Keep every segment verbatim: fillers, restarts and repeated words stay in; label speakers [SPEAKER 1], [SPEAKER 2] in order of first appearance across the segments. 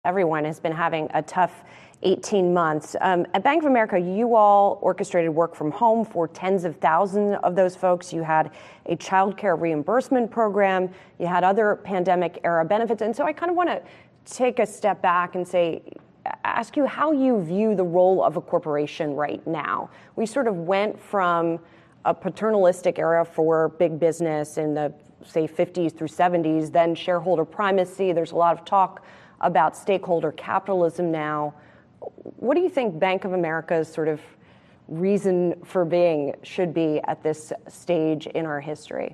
[SPEAKER 1] Everyone has been having a tough eighteen months. Um, at Bank of America, you all orchestrated work from home for tens of thousands of those folks. You had a child care reimbursement program. You had other pandemic era benefits. And so I kind of want to take a step back and say, ask you how you view the role of a corporation right now. We sort of went from a paternalistic era for big business in the, say, fifties through seventies, then shareholder primacy. There's a lot of talk about stakeholder capitalism now. What do you think Bank of America's sort of reason for being should be at this stage in our history?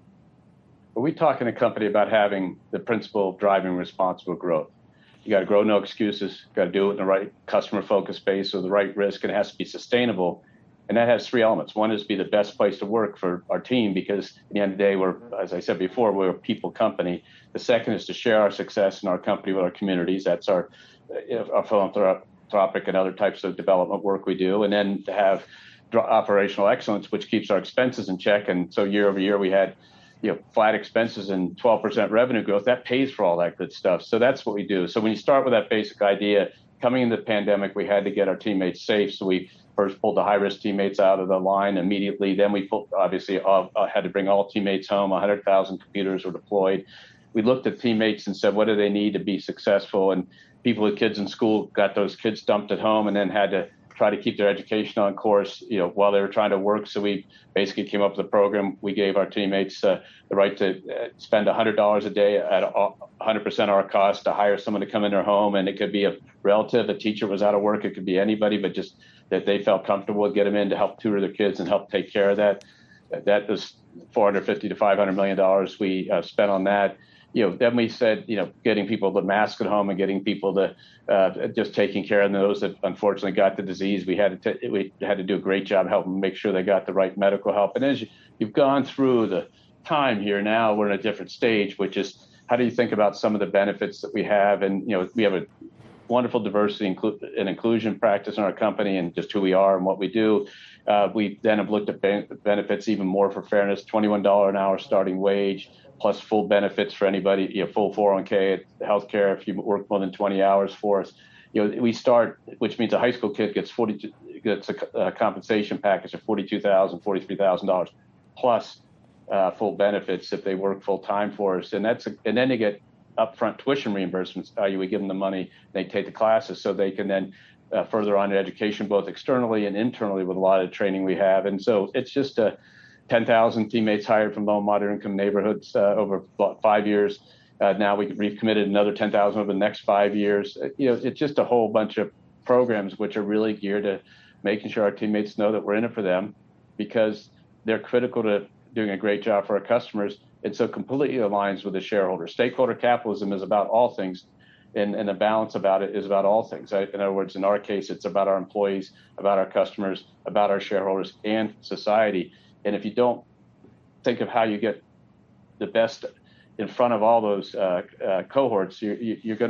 [SPEAKER 2] Well, we talk in a company about having the principle of driving responsible growth. You got to grow, no excuses. Got to do it in the right customer-focused space or the right risk, and it has to be sustainable. And that has three elements. One is to be the best place to work for our team, because at the end of the day, we're, as I said before, we're a people company. The second is to share our success in our company with our communities. That's our, our philanthropic and other types of development work we do. And then to have operational excellence, which keeps our expenses in check. And so year over year, we had you know, flat expenses and twelve percent revenue growth. That pays for all that good stuff. So that's what we do. So when you start with that basic idea, coming into the pandemic, we had to get our teammates safe. So we first pulled the high-risk teammates out of the line immediately. Then we pulled, obviously uh, had to bring all teammates home. one hundred thousand computers were deployed. We looked at teammates and said, what do they need to be successful? And people with kids in school got those kids dumped at home and then had to try to keep their education on course, you know, while they were trying to work. So we basically came up with a program. We gave our teammates uh, the right to uh, spend one hundred dollars a day at one hundred percent of our cost to hire someone to come in their home. And it could be a relative, a teacher was out of work. It could be anybody, but just that they felt comfortable, get them in to help tutor their kids and help take care of that. That was four hundred fifty to five hundred million dollars we uh, spent on that. You know, then we said, you know, getting people to mask at home and getting people to uh, just taking care of those that unfortunately got the disease. We had to t- we had to do a great job helping them make sure they got the right medical help. And as you, you've gone through the time here, now we're in a different stage, which is how do you think about some of the benefits that we have? And, you know, we have a wonderful diversity and inclusion practice in our company and just who we are and what we do. Uh, we then have looked at benefits even more for fairness, twenty-one dollars an hour starting wage, plus full benefits for anybody, you know, full four oh one k, healthcare if you work more than twenty hours for us. You know, we start, which means a high school kid gets forty gets a, a compensation package of forty-two thousand dollars, forty-three thousand dollars plus uh, full benefits if they work full time for us. And that's a, and then they get upfront tuition reimbursements. Uh, we give them the money, they take the classes so they can then uh, further on in education, both externally and internally with a lot of training we have. And so it's just a ten thousand teammates hired from low and moderate income neighborhoods uh, over five years. Uh, now we, we've committed another ten thousand over the next five years. Uh, you know, it's just a whole bunch of programs which are really geared to making sure our teammates know that we're in it for them because they're critical to doing a great job for our customers. It so completely aligns with the shareholder. Stakeholder capitalism is about all things, and, and the balance about it is about all things. In other words, in our case, it's about our employees, about our customers, about our shareholders, and society. And if you don't think of how you get the best in front of all those uh, uh, cohorts, you, you, you're going to